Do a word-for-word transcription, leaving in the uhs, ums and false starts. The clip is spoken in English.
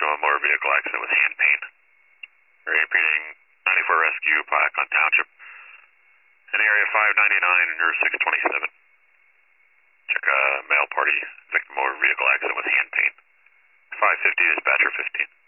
of a motor vehicle accident with hand pain. Repeating ninety-four rescue, Piacon Township. In area five ninety-nine and Nerve six twenty-seven. Check a male party, victim motor vehicle accident with hand pain. five fifty, dispatcher fifteen.